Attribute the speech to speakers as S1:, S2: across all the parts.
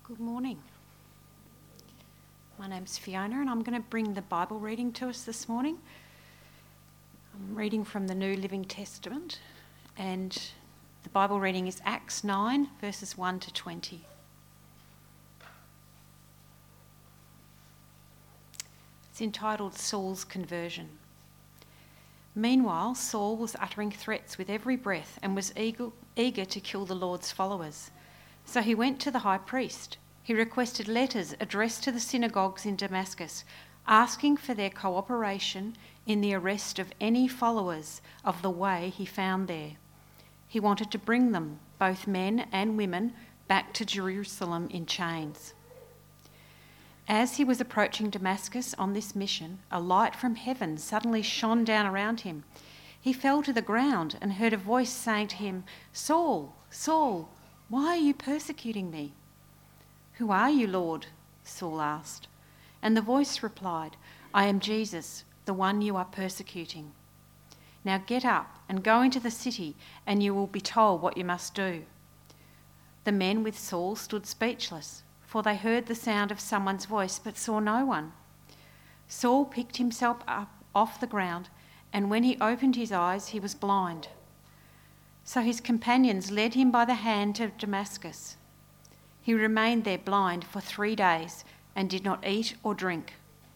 S1: Good morning. My name's Fiona and I'm going to bring the Bible reading to us this morning. I'm reading from the New Living Testament and the Bible reading is Acts 9 verses 1 to 20. It's entitled Saul's Conversion. Meanwhile, Saul was uttering threats with every breath and was eager to kill the Lord's followers. So he went to the high priest. He requested letters addressed to the synagogues in Damascus, asking for their cooperation in the arrest of any followers of the way he found there. He wanted to bring them, both men and women, back to Jerusalem in chains. As he was approaching Damascus on this mission, a light from heaven suddenly shone down around him. He fell to the ground and heard a voice saying to him, "Saul, Saul, why are you persecuting me?" "Who are you, Lord?" Saul asked. And the voice replied, "I am Jesus, the one you are persecuting. Now get up and go into the city, and you will be told what you must do." The men with Saul stood speechless, for they heard the sound of someone's voice but saw no one. Saul picked himself up off the ground, and when he opened his eyes, he was blind. So his companions led him by the hand to Damascus. He remained there blind for 3 days and did not eat or drink.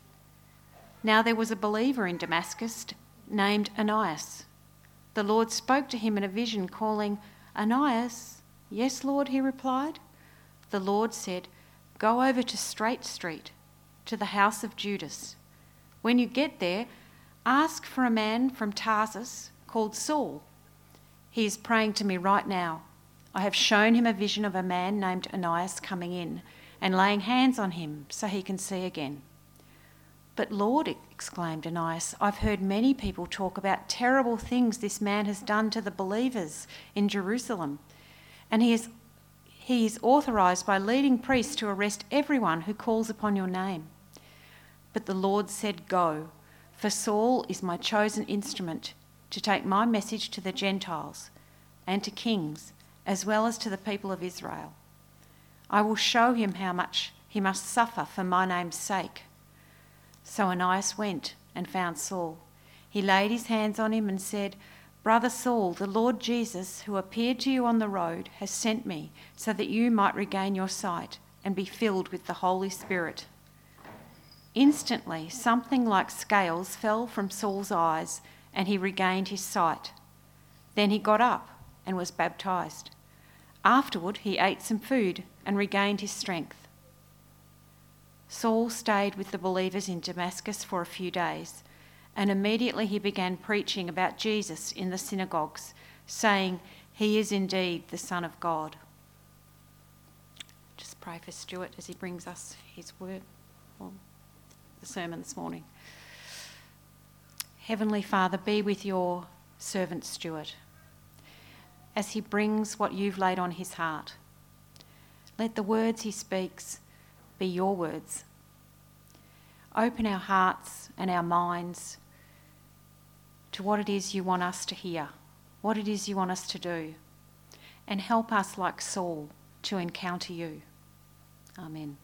S1: Now there was a believer in Damascus named Ananias. The Lord spoke to him in a vision, calling, "Ananias." "Yes, Lord," he replied. The Lord said, "Go over to Straight Street, to the house of Judas. When you get there, ask for a man from Tarsus called Saul. He is praying to me right now. I have shown him a vision of a man named Ananias coming in and laying hands on him so he can see again." "But Lord," exclaimed Ananias, "I've heard many people talk about terrible things this man has done to the believers in Jerusalem, and he is authorised by leading priests to arrest everyone who calls upon your name." But the Lord said, "Go, for Saul is my chosen instrument to take my message to the Gentiles and to kings, as well as to the people of Israel. I will show him how much he must suffer for my name's sake." So Ananias went and found Saul. He laid his hands on him and said, "Brother Saul, the Lord Jesus, who appeared to you on the road, has sent me so that you might regain your sight and be filled with the Holy Spirit." Instantly, something like scales fell from Saul's eyes and he regained his sight. Then he got up and was baptised. Afterward, he ate some food and regained his strength. Saul stayed with the believers in Damascus for a few days, and immediately he began preaching about Jesus in the synagogues, saying, "He is indeed the Son of God." Just pray for Stuart as he brings us his word, the sermon this morning. Heavenly Father, be with your servant Stuart as he brings what you've laid on his heart. Let the words he speaks be your words. Open our hearts and our minds to what it is you want us to hear, what it is you want us to do, and help us, like Saul, to encounter you. Amen.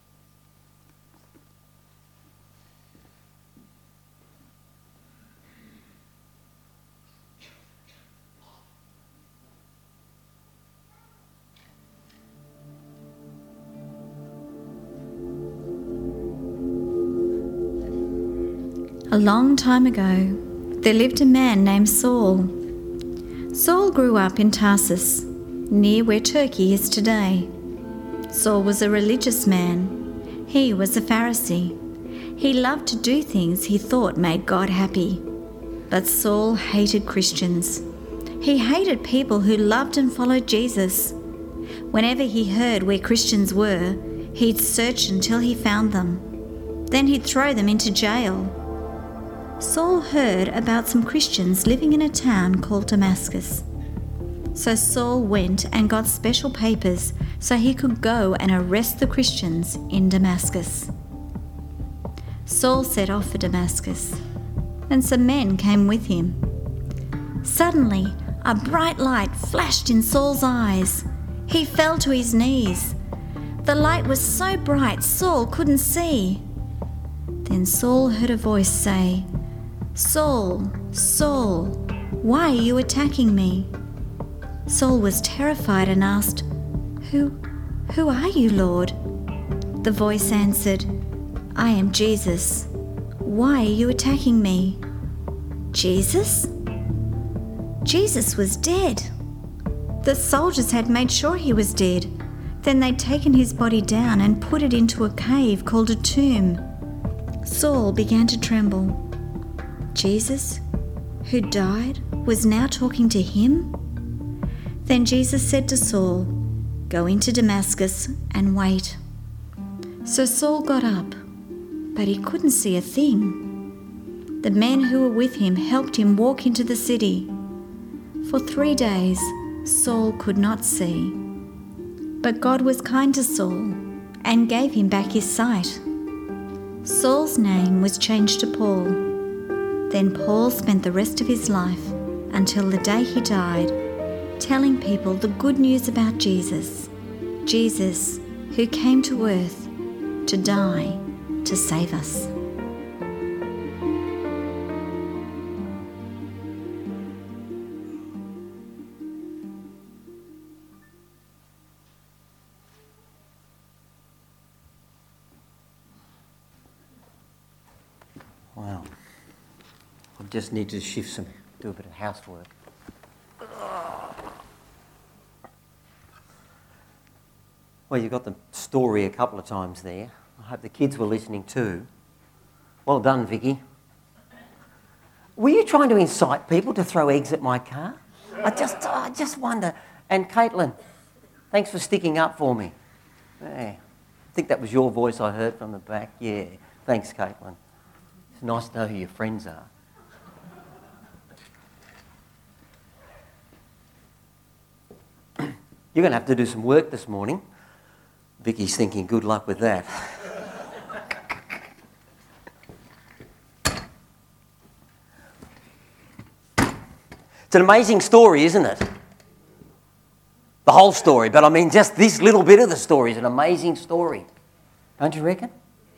S2: A long time ago, there lived a man named Saul. Saul grew up in Tarsus, near where Turkey is today. Saul was a religious man. He was a Pharisee. He loved to do things he thought made God happy. But Saul hated Christians. He hated people who loved and followed Jesus. Whenever he heard where Christians were, he'd search until he found them. Then he'd throw them into jail. Saul heard about some Christians living in a town called Damascus. So Saul went and got special papers so he could go and arrest the Christians in Damascus. Saul set off for Damascus, and some men came with him. Suddenly, a bright light flashed in Saul's eyes. He fell to his knees. The light was so bright Saul couldn't see. Then Saul heard a voice say, "Saul, Saul, why are you attacking me?" Saul was terrified and asked, Who are you, Lord?" The voice answered, "I am Jesus. Why are you attacking me?" Jesus? Jesus was dead. The soldiers had made sure he was dead. Then they'd taken his body down and put it into a cave called a tomb. Saul began to tremble. Jesus, who died, was now talking to him? Then Jesus said to Saul, "Go into Damascus and wait." So Saul got up, but he couldn't see a thing. The men who were with him helped him walk into the city. For 3 days, Saul could not see. But God was kind to Saul and gave him back his sight. Saul's name was changed to Paul. Then Paul spent the rest of his life, until the day he died, telling people the good news about Jesus. Jesus, who came to earth to die to save us.
S3: Wow. I just need to do a bit of housework. Well, you got the story a couple of times there. I hope the kids were listening too. Well done, Vicky. Were you trying to incite people to throw eggs at my car? I just wonder. And Caitlin, thanks for sticking up for me. Yeah. I think that was your voice I heard from the back. Yeah, thanks, Caitlin. It's nice to know who your friends are. You're going to have to do some work this morning. Vicky's thinking, good luck with that. It's an amazing story, isn't it? The whole story, but I mean just this little bit of the story is an amazing story. Don't you reckon?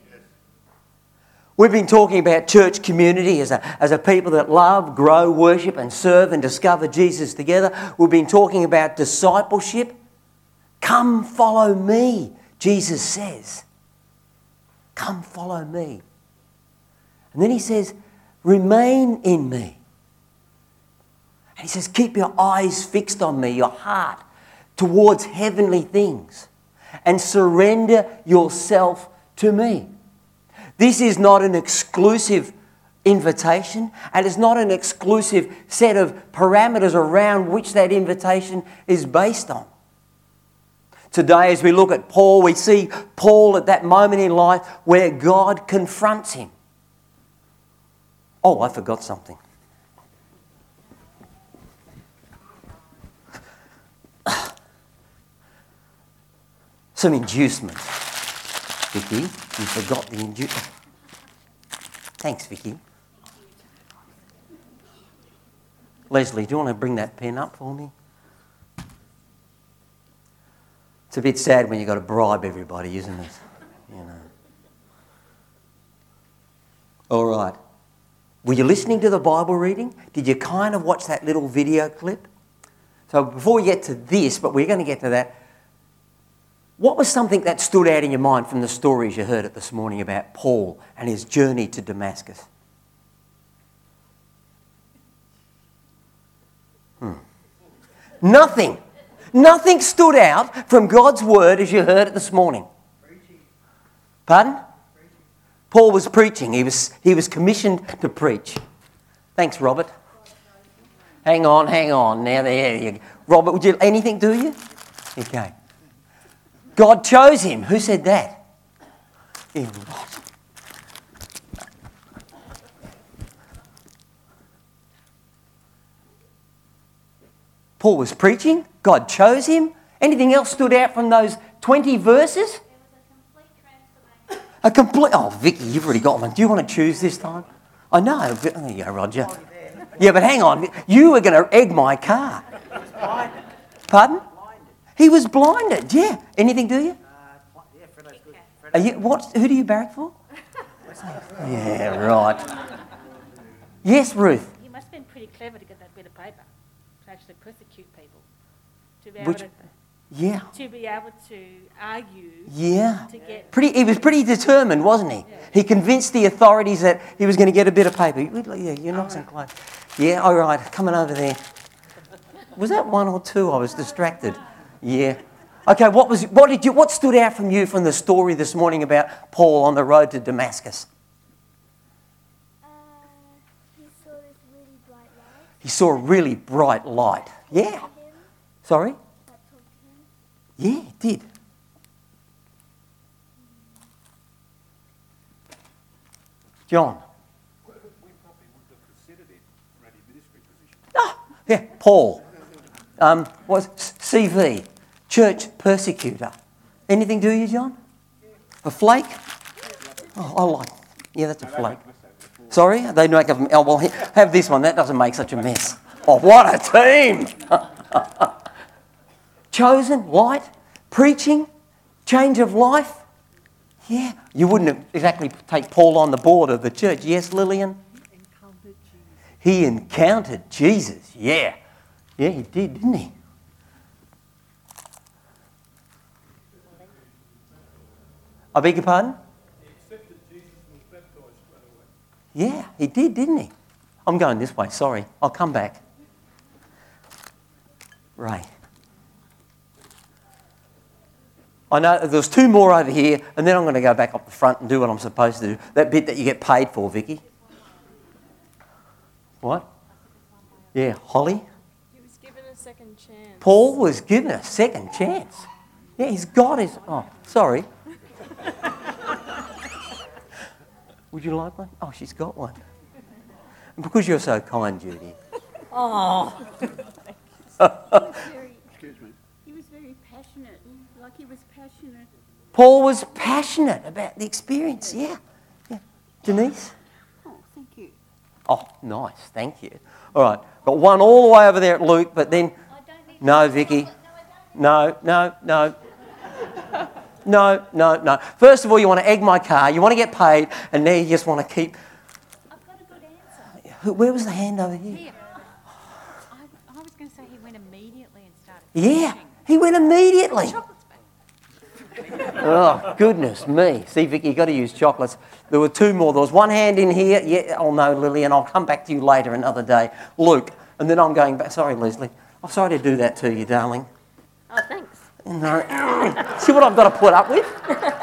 S3: We've been talking about church community as a people that love, grow, worship and serve and discover Jesus together. We've been talking about discipleship. Come follow me, Jesus says. Come follow me. And then he says, remain in me. And he says, keep your eyes fixed on me, your heart towards heavenly things, and surrender yourself to me. This is not an exclusive invitation, and it's not an exclusive set of parameters around which that invitation is based on. Today, as we look at Paul, we see Paul at that moment in life where God confronts him. Oh, I forgot something. Some inducement. Vicky, you forgot the inducement. Thanks, Vicky. Leslie, do you want to bring that pen up for me? It's a bit sad when you've got to bribe everybody, isn't it? You know. All right. Were you listening to the Bible reading? Did you kind of watch that little video clip? So before we get to this, but we're going to get to that, what was something that stood out in your mind from the stories you heard it this morning about Paul and his journey to Damascus? Nothing. Nothing stood out from God's word as you heard it this morning. Preaching. Pardon? Preaching. Paul was preaching. He was commissioned to preach. Thanks, Robert. Hang on. Now there you go. Robert, would you anything do you? Okay. God chose him. Who said that? Yeah, right. Paul was preaching. God chose him. Anything else stood out from those 20 verses? A complete... Oh, Vicky, you've already got one. Do you want to choose this time? I know. There you go, Roger. Yeah, but hang on. You were going to egg my car.
S4: Blinded.
S3: Pardon?
S4: Blinded.
S3: He was blinded, yeah. Anything do you? Who do you barrack for? Yeah, right. Yes, Ruth.
S4: You must have been pretty clever to get that bit of paper to actually persecute people. To be able to argue.
S3: Yeah.
S4: To get.
S3: He was pretty determined, wasn't he?
S4: Yeah.
S3: He convinced the authorities that he was going to get a bit of paper. Yeah, you're nice and close. Yeah, all right, coming over there. Was that 1 or 2? I was distracted. Yeah. Okay, what stood out from you from the story this morning about Paul on the road to Damascus?
S5: He saw this really bright light.
S3: He saw a really bright light. Yeah. Sorry?
S5: That talked to him.
S3: Yeah, it did. John?
S6: We probably wouldn't have considered him for any ministry position.
S3: Ah, yeah, Paul. Was CV, church persecutor. Anything to you, John? A flake? Oh, I like. Yeah, that's a flake. Sorry, they make a. Oh well, have this one. That doesn't make such a mess. Oh, what a team! Chosen, light, preaching, change of life. Yeah, you wouldn't exactly take Paul on the board of the church. Yes, Lillian? He encountered Jesus. Yeah. Yeah, he did, didn't he? I beg your pardon?
S6: He accepted Jesus and was baptised straight away.
S3: Yeah, he did, didn't he? I'm going this way, sorry. I'll come back. Ray. I know there's 2 more over here, and then I'm going to go back up the front and do what I'm supposed to do. That bit that you get paid for, Vicky. What? Yeah, Holly.
S7: He was given a second chance.
S3: Paul was given a second chance. Yeah, he's got his... Oh, sorry. Would you like one? Oh, she's got one. And because you're so kind, Judy.
S4: Oh.
S6: Excuse me.
S5: He was very passionate. Like he was passionate.
S3: Paul was passionate about the experience, yeah. Denise?
S5: Oh, thank you.
S3: Oh, nice, thank you. All right, got one all the way over there at Luke, but then... No, Vicky. No. No. First of all, you want to egg my car, you want to get paid, and now you just want to keep...
S5: I've got a good answer.
S3: Where was the hand over here?
S1: Here. I was going to say he went immediately and started
S3: Yeah,
S1: preaching.
S3: he went immediately.
S1: Chocolates back.
S3: Oh, goodness me. See, Vicky, you've got to use chocolates. There were 2 more. There was one hand in here. Yeah, oh no, Lillian, I'll come back to you later another day. Luke, and then I'm going back. Sorry, Leslie. I'm sorry to do that to you, darling.
S4: Oh, thanks.
S3: No. See what I've got to put up with?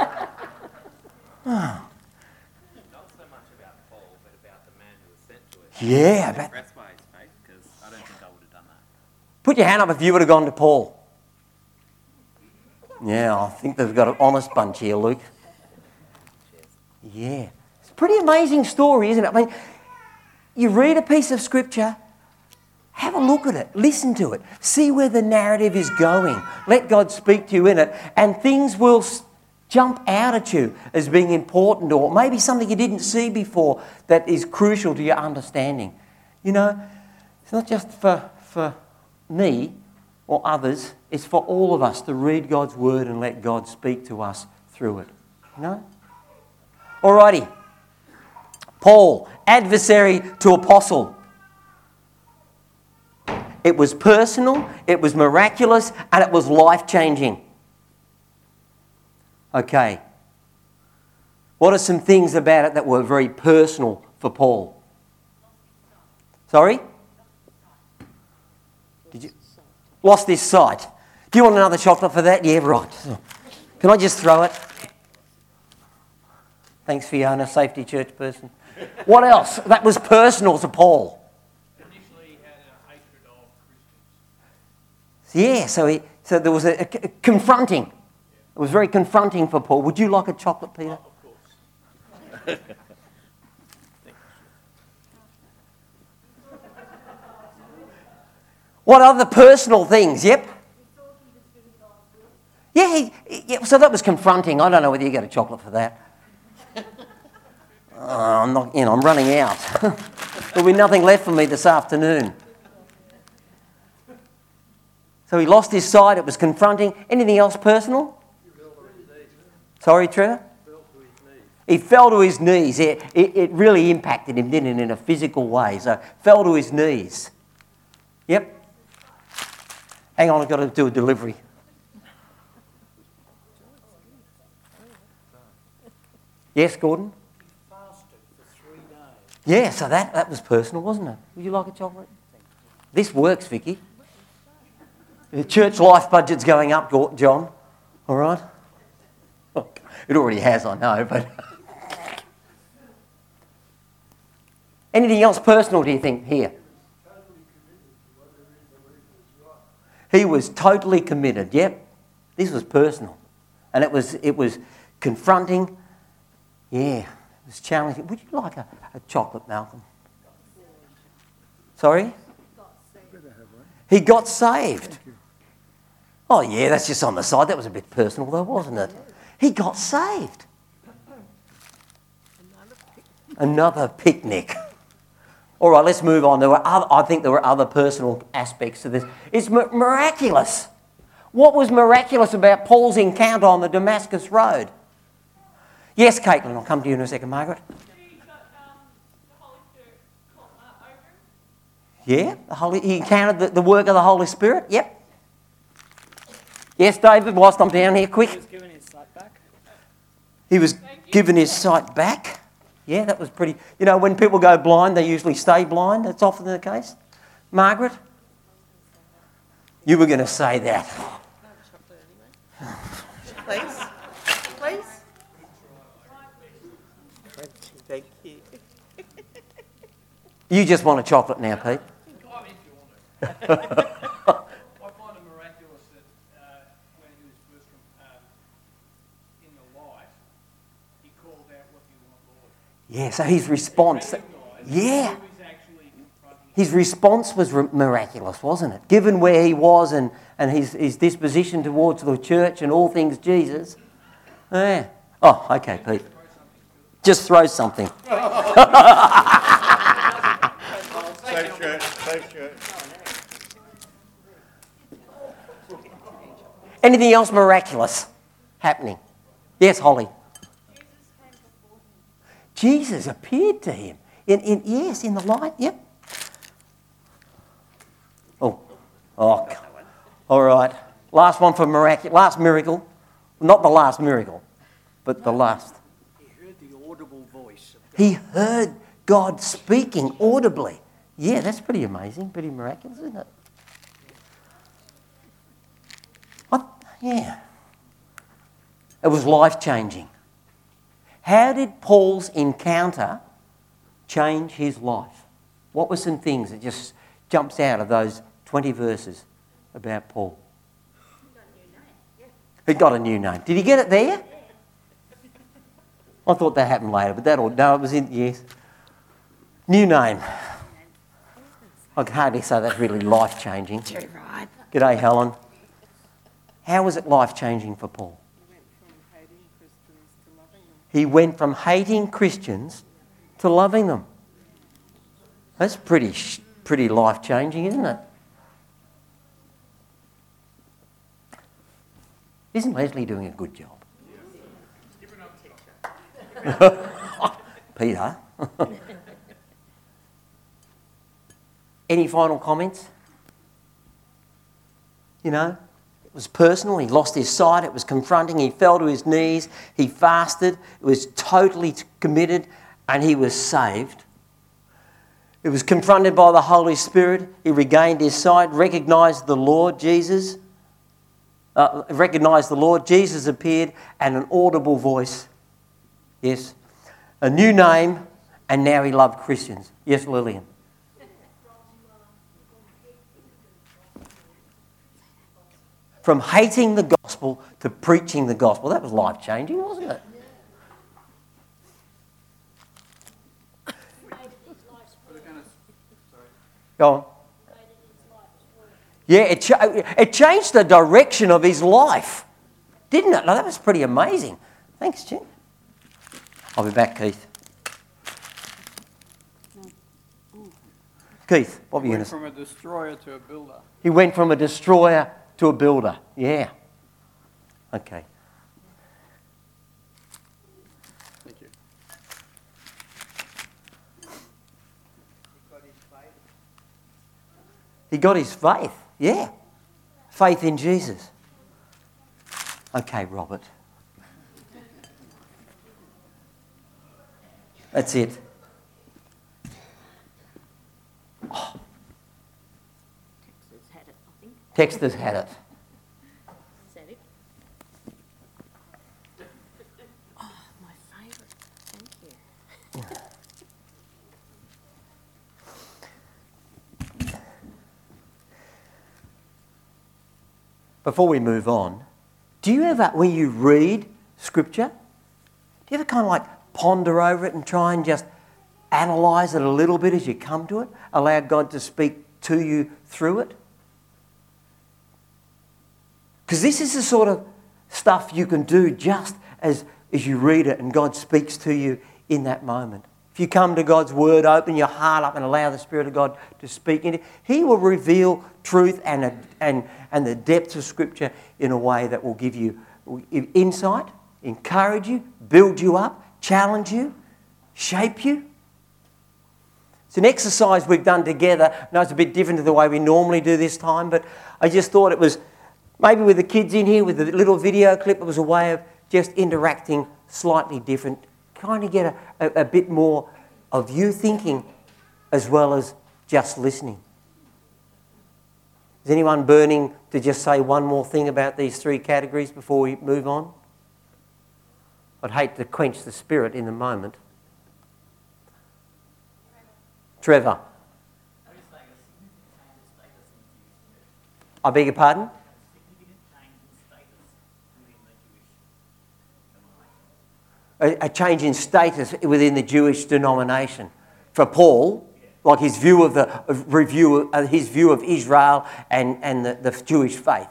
S8: Not so much about Paul, but about the man who was sent to us.
S3: Yeah.
S8: Impressed by his faith, because I don't think I would have done that.
S3: Put your hand up if you would have gone to Paul. Yeah, I think they've got an honest bunch here, Luke. Yeah. It's a pretty amazing story, isn't it? I mean, you read a piece of scripture, have a look at it, listen to it, see where the narrative is going. Let God speak to you in it, and things will jump out at you as being important, or maybe something you didn't see before that is crucial to your understanding. You know, it's not just for me or others, it's for all of us to read God's word and let God speak to us through it. You know? Alrighty. Paul, adversary to apostle. It was personal, it was miraculous, and it was life-changing. Okay. What are some things about it that were very personal for Paul? Sorry? Did you? Lost his sight. Do you want another chocolate for that? Yeah, right. Can I just throw it? Thanks, Fiona, safety church person. What else? That was personal to Paul.
S6: Initially, he had a hatred of Christians.
S3: Yeah, so there was a confronting. It was very confronting for Paul. Would you like a chocolate, Peter?
S6: Of course.
S3: What other personal things? Yep. Yeah, so that was confronting. I don't know whether you get a chocolate for that. I'm not, I'm running out. There'll be nothing left for me this afternoon. So he lost his sight. It was confronting. Anything else personal? Sorry, Trevor? He fell to his knees. It really impacted him, didn't it, in a physical way. So fell to his knees. Yep. Hang on, I've got to do a delivery. Yes, Gordon?
S9: He fasted for 3 days.
S3: Yeah, so that was personal, wasn't it? Would you like a chocolate? This works, Vicky. The church life budget's going up, John. All right? It already has, I know, but... Anything else personal, do you think, here? He was totally committed, yep. This was personal. And it was confronting. Yeah, it was challenging. Would you like a chocolate, Malcolm? Sorry? He got saved. Oh, yeah, that's just on the side. That was a bit personal, though, wasn't it? He got saved. Another picnic. All right, let's move on. I think there were other personal aspects to this. It's miraculous. What was miraculous about Paul's encounter on the Damascus Road? Yes, Caitlin, I'll come to you in a second, Margaret. Yeah, he encountered the work of the Holy Spirit. Yep. Yes, David, whilst I'm down here, quick.
S9: He was given his sight back.
S3: He was given his sight back. Yeah, that was pretty... You know, when people go blind, they usually stay blind. That's often the case. Margaret? You were going to say that.
S10: Please? Please? Thank you.
S3: You just want a chocolate now, Pete.
S11: I find it miraculous that when he was first in the light, he called out, "What do you want, Lord?"
S3: Yeah, so his response... Yeah.
S11: He was actually confronting
S3: His response was miraculous, wasn't it? Given where he was and his disposition towards the church and all things Jesus. Yeah. Oh, okay, Pete. Just throw something.
S6: Safe shirt, safe shirt.
S3: Anything else miraculous happening? Yes, Holly. Jesus appeared to him. In the light, yep. Oh. All right. Last one for last miracle. Not the last miracle, but the last.
S9: He heard the audible voice of God.
S3: He heard God speaking audibly. Yeah, that's pretty amazing, pretty miraculous, isn't it? Yeah. It was life-changing. How did Paul's encounter change his life? What were some things that just jumps out of those 20 verses about Paul? He got a new name. Did he get it there? I thought that happened later, but no, it was in, yes. New name. I can hardly say that's really life-changing.
S1: Too right.
S3: G'day, Helen. How was it life-changing for Paul? He went from hating Christians to loving them. That's pretty life-changing, isn't it? Isn't Leslie doing a good job? Peter? Any final comments? You know, it was personal. He lost his sight. It was confronting. He fell to his knees. He fasted. It was totally committed, and he was saved. It was confronted by the Holy Spirit. He regained his sight, recognised the Lord Jesus. Jesus appeared, and an audible voice. Yes. A new name, and now he loved Christians. Yes, Lillian. From hating the gospel to preaching the gospel. That was life-changing, wasn't it? Go on. Yeah, it changed the direction of his life, didn't it? No, that was pretty amazing. Thanks, Jim. I'll be back, Keith. Keith, what were you going to say?
S12: He went from a destroyer to a builder.
S3: He went from a destroyer to a builder. Yeah. Okay.
S12: Thank you.
S3: He got his faith. Yeah. Faith in Jesus. Okay, Robert. That's it. Oh.
S5: Texas had it, I think.
S3: Texter's had it.
S5: Is that it? Oh, my favourite. Thank you.
S3: Before we move on, do you ever, when you read Scripture, do you ever kind of like ponder over it and try and just analyse it a little bit as you come to it? Allow God to speak to you through it? Because this is the sort of stuff you can do just as you read it and God speaks to you in that moment. If you come to God's Word, open your heart up and allow the Spirit of God to speak in it, He will reveal truth and the depths of Scripture in a way that will give you insight, encourage you, build you up, challenge you, shape you. It's an exercise we've done together. I know it's a bit different to the way we normally do this time, but I just thought it was, maybe with the kids in here, with the little video clip, it was a way of just interacting slightly different, kind of get a bit more of you thinking as well as just listening. Is anyone burning to just say one more thing about these three categories before we move on? I'd hate to quench the spirit in the moment. Trevor. I beg your pardon? A change in status within the Jewish denomination. For Paul, like his view of his view of Israel and the Jewish faith.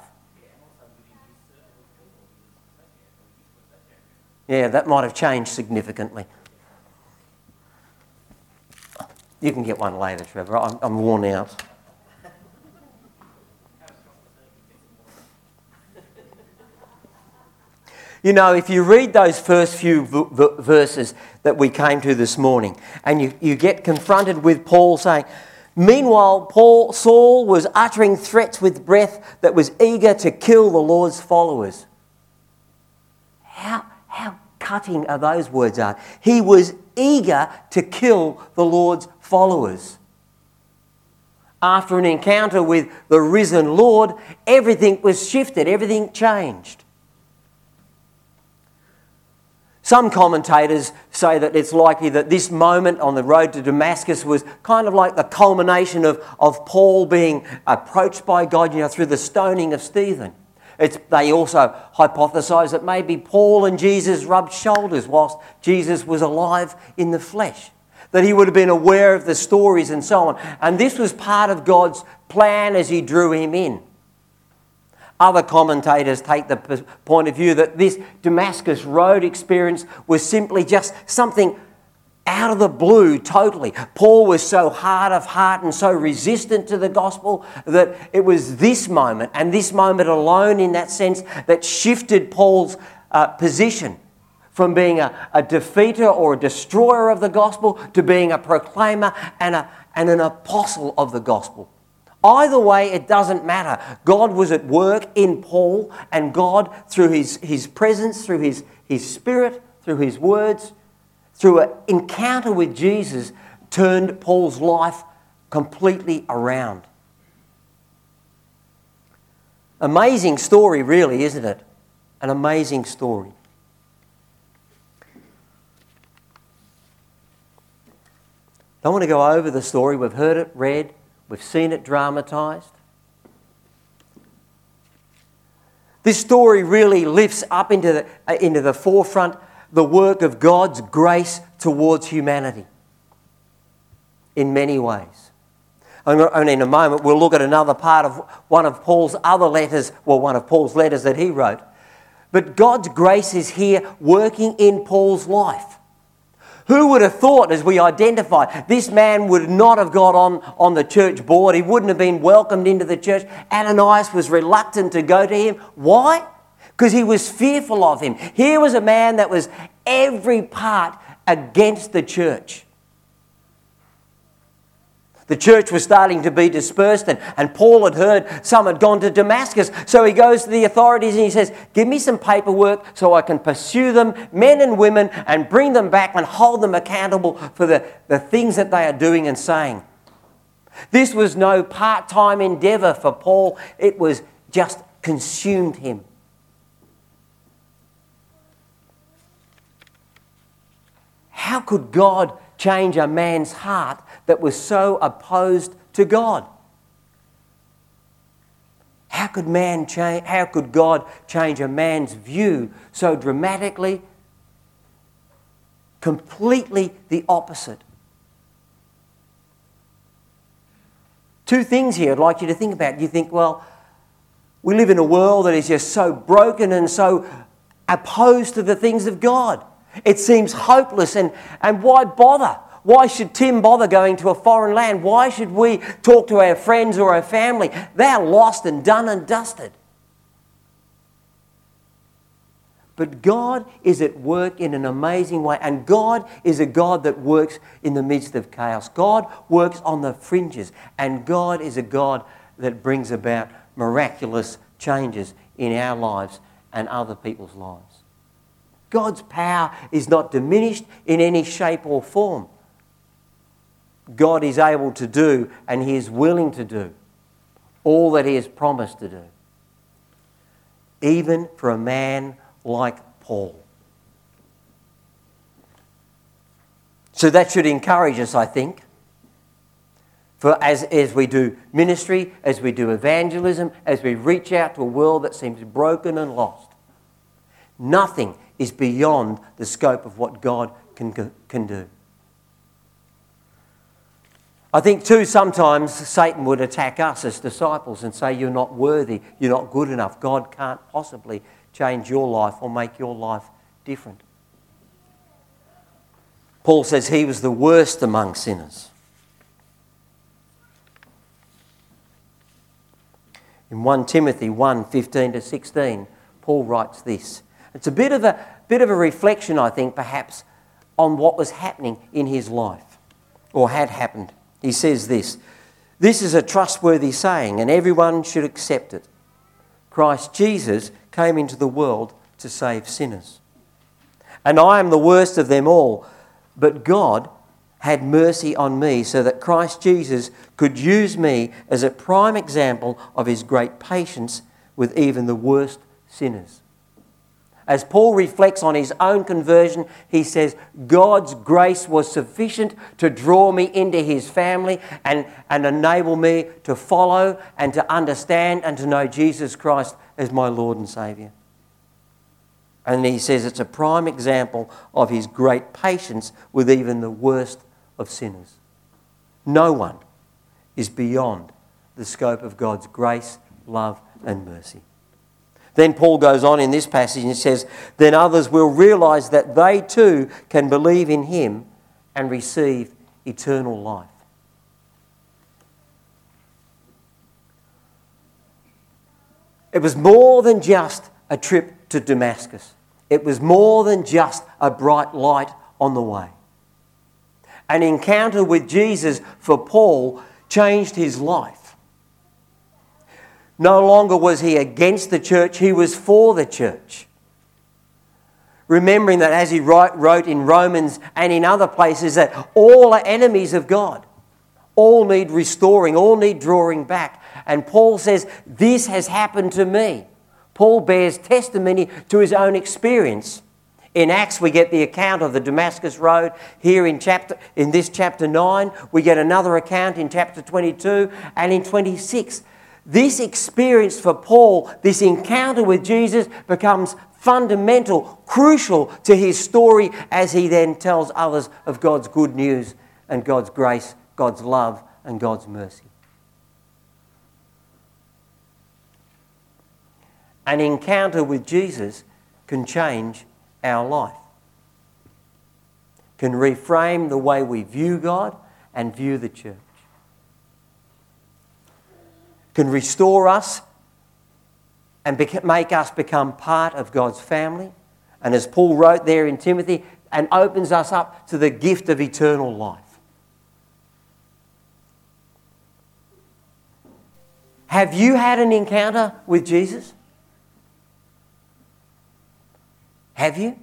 S3: Yeah, that might have changed significantly. You can get one later, Trevor. I'm worn out. You know, if you read those first few verses that we came to this morning, and you get confronted with Paul saying, meanwhile, Saul was uttering threats with breath that was eager to kill the Lord's followers. How cutting are those words are. He was eager to kill the Lord's followers. After an encounter with the risen Lord, everything was shifted, everything changed. Some commentators say that it's likely that this moment on the road to Damascus was kind of like the culmination of Paul being approached by God, through the stoning of Stephen. They also hypothesise that maybe Paul and Jesus rubbed shoulders whilst Jesus was alive in the flesh, that he would have been aware of the stories and so on. And this was part of God's plan as he drew him in. Other commentators take the point of view that this Damascus Road experience was simply just something out of the blue totally. Paul was so hard of heart and so resistant to the gospel that it was this moment, and this moment alone in that sense, that shifted Paul's position from being a defeater or a destroyer of the gospel to being a proclaimer and an apostle of the gospel. Either way, it doesn't matter. God was at work in Paul, and God, through his presence, through his spirit, through his words, through an encounter with Jesus, turned Paul's life completely around. Amazing story, really, isn't it? An amazing story. Don't want to go over the story. We've heard it read. We've seen it dramatised. This story really lifts up into the forefront the work of God's grace towards humanity in many ways. And in a moment we'll look at another part of one of Paul's other letters, one of Paul's letters that he wrote. But God's grace is here working in Paul's life. Who would have thought, as we identify, this man would not have got on the church board. He wouldn't have been welcomed into the church. Ananias was reluctant to go to him. Why? Because he was fearful of him. Here was a man that was every part against the church. The church was starting to be dispersed, and Paul had heard some had gone to Damascus. So he goes to the authorities and he says, give me some paperwork so I can pursue them, men and women, and bring them back and hold them accountable for the things that they are doing and saying. This was no part-time endeavour for Paul. It was just consumed him. How could God change a man's heart that was so opposed to God? How could God change a man's view so dramatically, completely the opposite? Two things here I'd like you to think about. You think, well, we live in a world that is just so broken and so opposed to the things of God. It seems hopeless, and why bother? Why should Tim bother going to a foreign land? Why should we talk to our friends or our family? They're lost and done and dusted. But God is at work in an amazing way, and God is a God that works in the midst of chaos. God works on the fringes, and God is a God that brings about miraculous changes in our lives and other people's lives. God's power is not diminished in any shape or form. God is able to do, and He is willing to do, all that He has promised to do. Even for a man like Paul. So that should encourage us, I think. For as we do ministry, as we do evangelism, as we reach out to a world that seems broken and lost, nothing is beyond the scope of what God can do. I think too sometimes Satan would attack us as disciples and say, you're not worthy, you're not good enough, God can't possibly change your life or make your life different. Paul says he was the worst among sinners. In 1 Timothy 1:15-16, Paul writes this. It's a bit of a reflection, I think, perhaps, on what was happening in his life, or had happened. He says this: this is a trustworthy saying, and everyone should accept it. Christ Jesus came into the world to save sinners. And I am the worst of them all, but God had mercy on me so that Christ Jesus could use me as a prime example of His great patience with even the worst sinners. As Paul reflects on his own conversion, he says, God's grace was sufficient to draw me into His family and enable me to follow and to understand and to know Jesus Christ as my Lord and Saviour. And he says it's a prime example of His great patience with even the worst of sinners. No one is beyond the scope of God's grace, love and mercy. Then Paul goes on in this passage and says, then others will realise that they too can believe in Him and receive eternal life. It was more than just a trip to Damascus. It was more than just a bright light on the way. An encounter with Jesus for Paul changed his life. No longer was he against the church, he was for the church. Remembering that as he wrote in Romans and in other places that all are enemies of God. All need restoring, all need drawing back. And Paul says, this has happened to me. Paul bears testimony to his own experience. In Acts, we get the account of the Damascus Road. Here in this chapter 9, we get another account in chapter 22 and in 26. This experience for Paul, this encounter with Jesus, becomes fundamental, crucial to his story as he then tells others of God's good news and God's grace, God's love and God's mercy. An encounter with Jesus can change our life, can reframe the way we view God and view the church, can restore us and make us become part of God's family. And as Paul wrote there in Timothy, and opens us up to the gift of eternal life. Have you had an encounter with Jesus? Have you?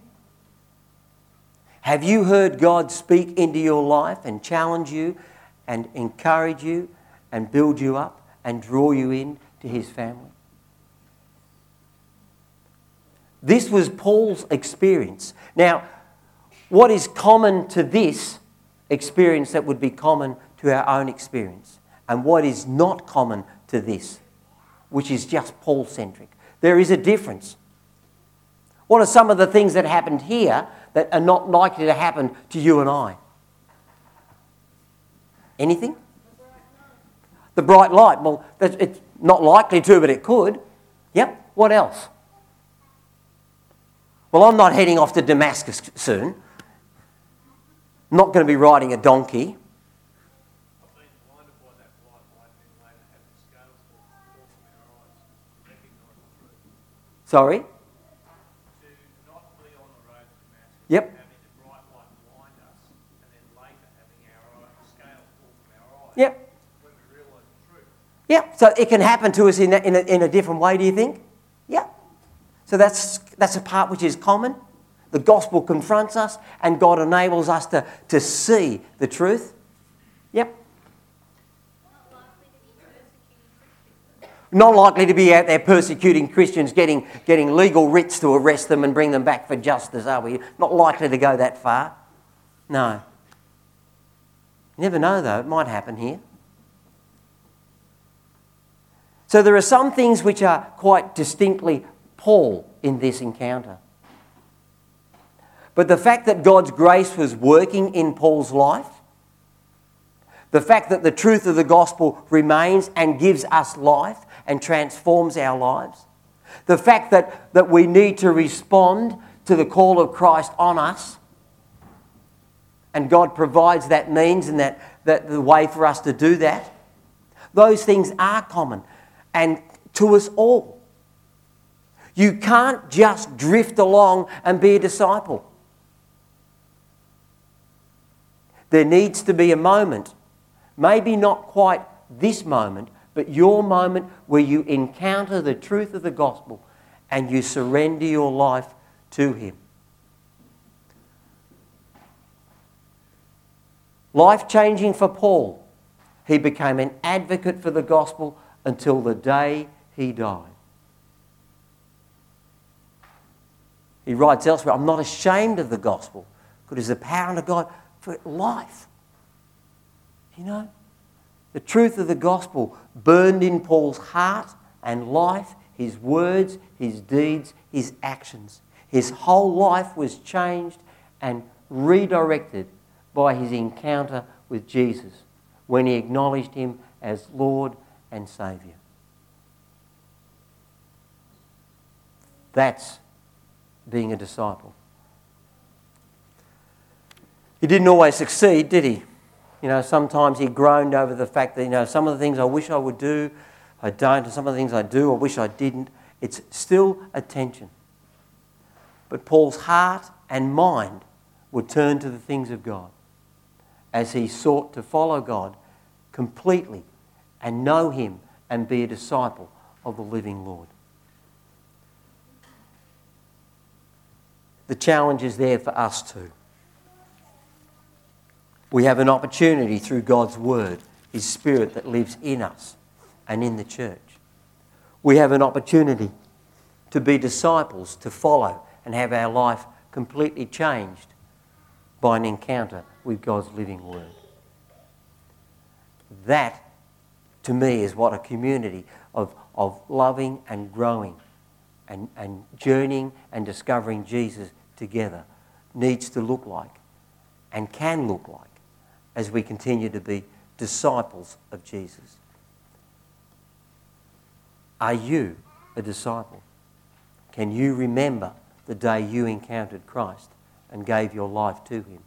S3: Have you heard God speak into your life and challenge you and encourage you and build you up and draw you in to his family? This was Paul's experience. Now, what is common to this experience that would be common to our own experience? And what is not common to this, which is just Paul-centric? There is a difference. What are some of the things that happened here that are not likely to happen to you and I? Anything? The bright light. Well, it's not likely to, but it could. Yep. What else? Well, I'm not heading off to Damascus soon. I'm not going to be riding a donkey. Sorry? Yep. Yep. Yep. So it can happen to us in a different way, do you think? Yeah. So that's a part which is common. The gospel confronts us and God enables us to see the truth. Yep. Not likely to be out there persecuting Christians, getting legal writs to arrest them and bring them back for justice, are we? Not likely to go that far. No. You never know, though. It might happen here. So there are some things which are quite distinctly Paul in this encounter. But the fact that God's grace was working in Paul's life, the fact that the truth of the gospel remains and gives us life and transforms our lives, the fact that we need to respond to the call of Christ on us, and God provides that means and that the way for us to do that, those things are common and to us all. You can't just drift along and be a disciple. There needs to be a moment, maybe not quite this moment, but your moment where you encounter the truth of the gospel and you surrender your life to him. Life-changing for Paul. He became an advocate for the gospel until the day he died. He writes elsewhere, I'm not ashamed of the gospel, because it's the power of God for life. You know, the truth of the gospel burned in Paul's heart and life, his words, his deeds, his actions. His whole life was changed and redirected by his encounter with Jesus when he acknowledged him as Lord and Saviour. That's being a disciple. He didn't always succeed, did he? You know, sometimes he groaned over the fact that, you know, some of the things I wish I would do, I don't, and some of the things I do, I wish I didn't. It's still a tension. But Paul's heart and mind would turn to the things of God as he sought to follow God completely and know him and be a disciple of the living Lord. The challenge is there for us too. We have an opportunity through God's Word, His Spirit that lives in us and in the church. We have an opportunity to be disciples, to follow and have our life completely changed by an encounter with God's living Word. That, to me, is what a community of loving and growing and journeying and discovering Jesus together needs to look like and can look like as we continue to be disciples of Jesus. Are you a disciple? Can you remember the day you encountered Christ and gave your life to him?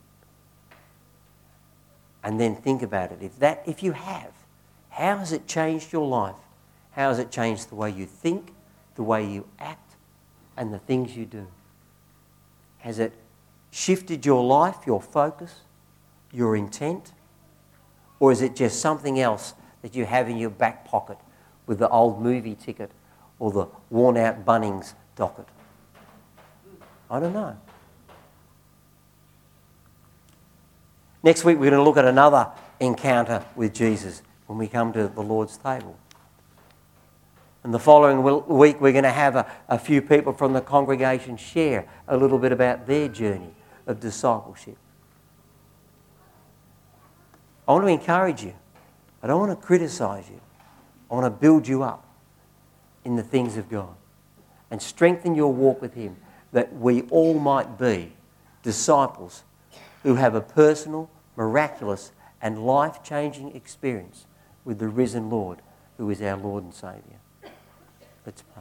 S3: And then think about it. If you have, how has it changed your life? How has it changed the way you think, the way you act, and the things you do? Has it shifted your life, your focus, your intent? Or is it just something else that you have in your back pocket with the old movie ticket or the worn-out Bunnings docket? I don't know. Next week we're going to look at another encounter with Jesus when we come to the Lord's table. And the following week we're going to have a few people from the congregation share a little bit about their journey of discipleship. I want to encourage you. I don't want to criticise you. I want to build you up in the things of God and strengthen your walk with Him, that we all might be disciples who have a personal, miraculous and life-changing experience with the risen Lord, who is our Lord and Saviour. Let's pray.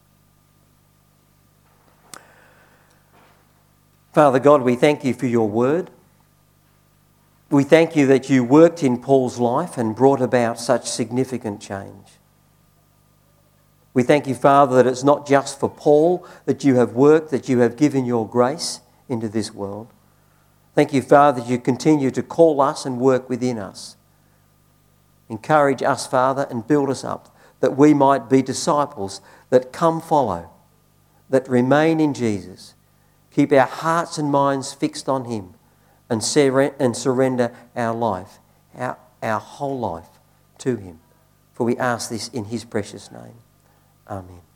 S3: Father God, we thank you for your word. We thank you that you worked in Paul's life and brought about such significant change. We thank you, Father, that it's not just for Paul that you have worked, that you have given your grace into this world. Thank you, Father, that you continue to call us and work within us. Encourage us, Father, and build us up, that we might be disciples that come follow, that remain in Jesus, keep our hearts and minds fixed on Him, and surrender our life, our whole life to Him. For we ask this in His precious name. Amen.